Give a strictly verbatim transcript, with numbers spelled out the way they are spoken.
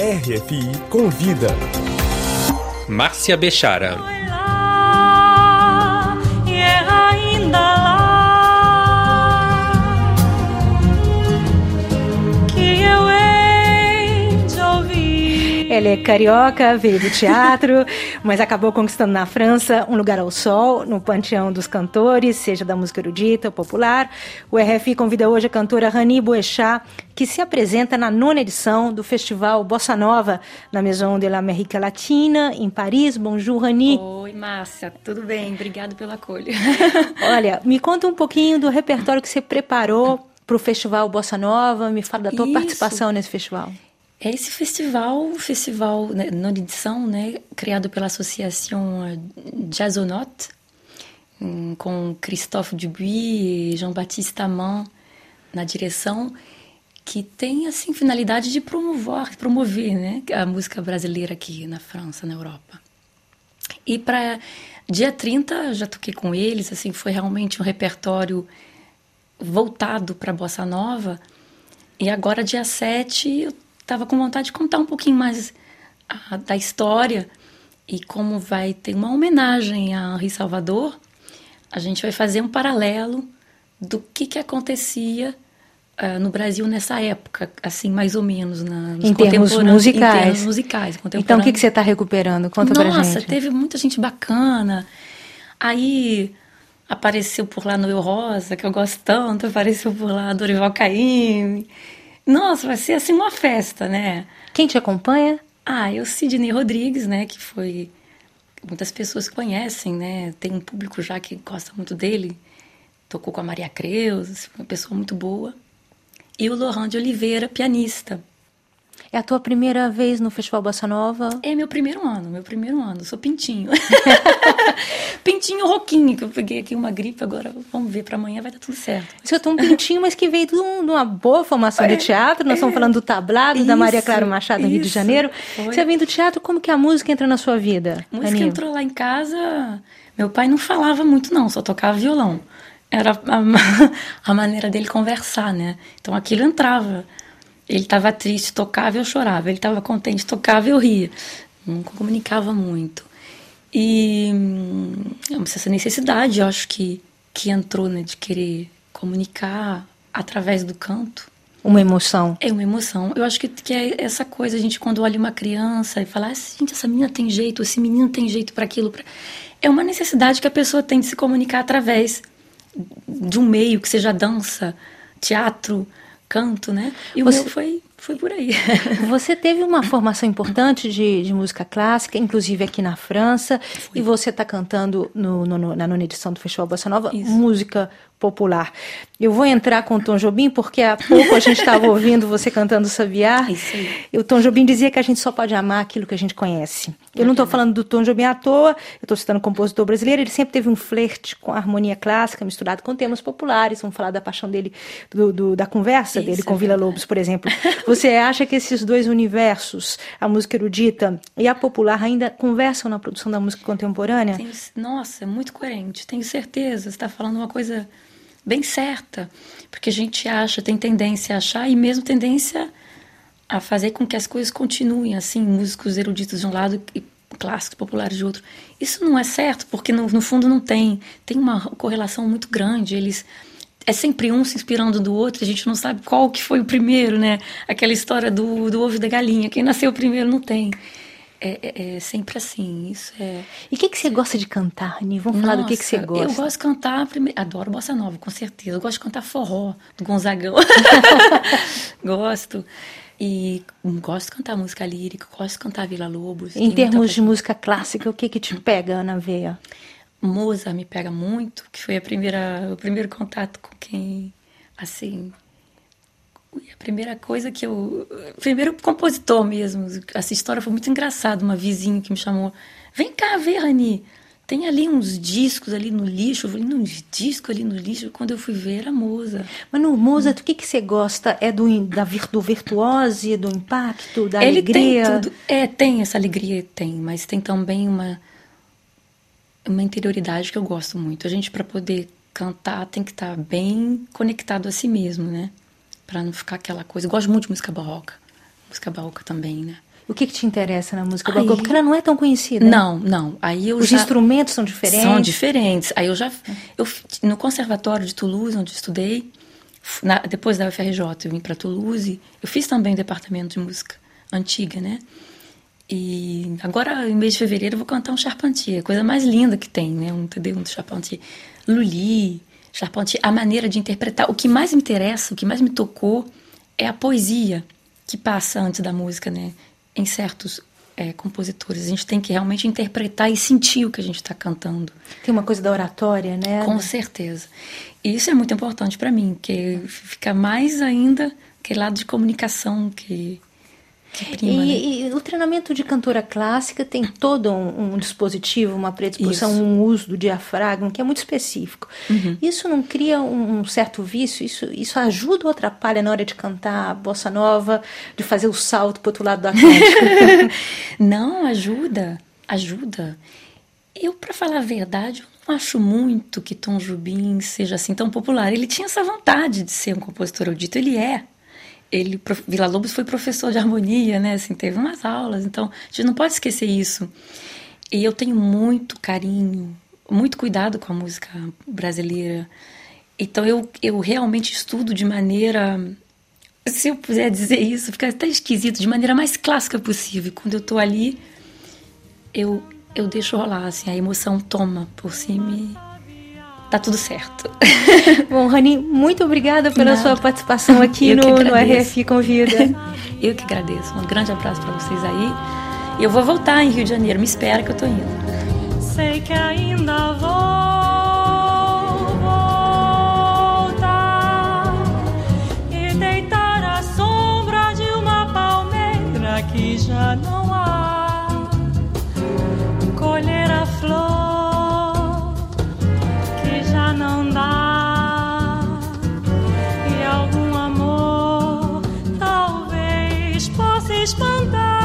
R F I Convida. Márcia Bechara. Ela é carioca, veio do teatro, mas acabou conquistando na França um lugar ao sol, no panteão dos cantores, seja da música erudita ou popular. O R F I convida hoje a cantora Rani Boechat, que se apresenta na nona edição do Festival Bossa Nova, na Maison de l'Amérique Latina, em Paris. Bonjour, Rani. Oi, Márcia. Tudo bem? Obrigado pelo acolho. Olha, me conta um pouquinho do repertório que você preparou para o Festival Bossa Nova. Me fala da tua Isso. participação nesse festival. É esse festival, festival, né, nona edição, né, criado pela Associação Jazzonote, com Christophe Dubuis e Jean-Baptiste Amand na direção, que tem, assim, finalidade de promover, promover, né, a música brasileira aqui na França, na Europa. E para dia trinta, já toquei com eles, assim, foi realmente um repertório voltado para a Bossa Nova. E agora, dia sete, eu estava com vontade de contar um pouquinho mais a, da história e como vai ter uma homenagem a Henri Salvador. A gente vai fazer um paralelo do que, que acontecia uh, no Brasil nessa época, assim, mais ou menos. Na, nos em termos musicais. Em termos musicais. Então, o que, que você está recuperando? Conta Nossa, pra gente. Nossa, teve muita gente bacana. Aí apareceu por lá Noel Rosa, que eu gosto tanto, apareceu por lá Dorival Caymmi. Nossa, vai ser assim uma festa, né? Quem te acompanha? Ah, eu, Sidney Rodrigues, né? Que foi... Muitas pessoas conhecem, né? Tem um público já que gosta muito dele. Tocou com a Maria Creus, uma pessoa muito boa. E o Laurent de Oliveira, pianista. É a tua primeira vez no Festival Bossa Nova? É meu primeiro ano, meu primeiro ano. Eu sou pintinho. Pintinho roquinho, que eu peguei aqui uma gripe, agora vamos ver, para amanhã vai dar tudo certo. Você é um pintinho, mas que veio de, um, de uma boa formação é, de teatro. Nós é, estamos falando do Tablado, isso, da Maria Clara Machado, no Rio de Janeiro. Foi. Você vem do teatro, como que a música entra na sua vida? A música Aninho? Entrou lá em casa, meu pai não falava muito não, só tocava violão. Era a, a maneira dele conversar, né? Então aquilo entrava. Ele estava triste, tocava e eu chorava. Ele estava contente, tocava e eu ria. Não comunicava muito. E essa necessidade, eu acho que, que entrou, né, de querer comunicar através do canto. Uma emoção. É uma emoção. Eu acho que, que é essa coisa, a gente quando olha uma criança e fala, ah, gente, essa menina tem jeito, esse menino tem jeito para aquilo. Pra... É uma necessidade que a pessoa tem de se comunicar através de um meio, que seja dança, teatro, canto, né? E Você... o meu foi, foi por aí. Você teve uma formação importante de, de música clássica, inclusive aqui na França, Fui. E você está cantando no, no, na nona edição do Festival Bossa Nova, Isso. música popular. Eu vou entrar com o Tom Jobim, porque há pouco a gente estava ouvindo você cantando Sabiá. Isso aí. E o Tom Jobim dizia que a gente só pode amar aquilo que a gente conhece. Eu não estou falando do Tom Jobim à toa, eu estou citando um compositor brasileiro, ele sempre teve um flerte com a harmonia clássica misturado com temas populares. Vamos falar da paixão dele, do, do, da conversa Isso, dele com é Vila Lobos, por exemplo. Você acha que esses dois universos, a música erudita e a popular, ainda conversam na produção da música contemporânea? Tenho, nossa, é muito coerente, tenho certeza. Você está falando uma coisa bem certa, porque a gente acha, tem tendência a achar e mesmo tendência a fazer com que as coisas continuem assim, músicos eruditos de um lado e clássicos populares de outro. Isso não é certo, porque no, no fundo não tem, tem uma correlação muito grande, eles... É sempre um se inspirando do outro, a gente não sabe qual que foi o primeiro, né? Aquela história do, do ovo e da galinha, quem nasceu primeiro não tem. É, é, é sempre assim, isso é... E o que, que você gosta de cantar, Rani? Vamos falar Nossa, do que, que você gosta. Eu gosto de cantar, primeiro, adoro Bossa Nova, com certeza. Eu gosto de cantar forró, do Gonzagão. Gosto. E gosto de cantar música lírica, gosto de cantar Vila Lobos. Em termos de música clássica, o que que te pega na veia? Mozart me pega muito, que foi a primeira, o primeiro contato com quem, assim... A primeira coisa que eu... Primeiro compositor mesmo. Essa história foi muito engraçada. Uma vizinha que me chamou. Vem cá ver, Rani. Tem ali uns discos ali no lixo. Eu falei, uns discos ali no lixo. Quando eu fui ver, era Mozart. Mas no Mozart, hum. o que, que você gosta? É do, da, do virtuose, do impacto, da Ele alegria? Tem tudo. É, tem essa alegria, tem. Mas tem também uma, uma interioridade que eu gosto muito. A gente, para poder cantar, tem que estar bem conectado a si mesmo, né? Pra não ficar aquela coisa... Eu gosto muito de música barroca. Música barroca também, né? O que, que te interessa na música Aí... barroca? Porque ela não é tão conhecida. Não, não. Aí eu Os já... instrumentos são diferentes? São diferentes. Aí eu já... Eu, no Conservatório de Toulouse, onde eu estudei, na, depois da U F R J, eu vim para Toulouse. Eu fiz também o departamento de música antiga, né? E agora, em mês de fevereiro, eu vou cantar um Charpentier. A coisa mais linda que tem, né? Um T D um do Charpentier. Lully, Charpentier, a maneira de interpretar. O que mais me interessa, o que mais me tocou é a poesia que passa antes da música, né? Em certos é, compositores. A gente tem que realmente interpretar e sentir o que a gente está cantando. Tem uma coisa da oratória, né? Com certeza. E isso é muito importante para mim, porque fica mais ainda aquele lado de comunicação que... Prima, e, né? e o treinamento de cantora clássica tem todo um, um dispositivo, uma predisposição, isso. um uso do diafragma que é muito específico. Uhum. Isso não cria um, um certo vício? Isso, isso ajuda ou atrapalha na hora de cantar a bossa nova, de fazer o salto para o outro lado do Atlântico? Não, ajuda, ajuda. Eu, para falar a verdade, eu não acho muito que Tom Jobim seja assim tão popular. Ele tinha essa vontade de ser um compositor erudito, ele é. Ele, Villa-Lobos foi professor de harmonia, né? Assim, teve umas aulas, então a gente não pode esquecer isso. E eu tenho muito carinho, muito cuidado com a música brasileira. Então eu, eu realmente estudo de maneira, se eu puder dizer isso, fica até esquisito, de maneira mais clássica possível. Quando eu tô ali, eu, eu deixo rolar, assim, a emoção toma por cima e tá tudo certo. Bom, Rani, muito obrigada pela Nada. sua participação aqui no, no R F I Convida. Eu que agradeço. Um grande abraço para vocês aí. E eu vou voltar em Rio de Janeiro. Me espera que eu tô indo. Sei que ainda vou voltar e deitar à sombra de uma palmeira que já não há, colher a flor não dá, e algum amor talvez possa espantar.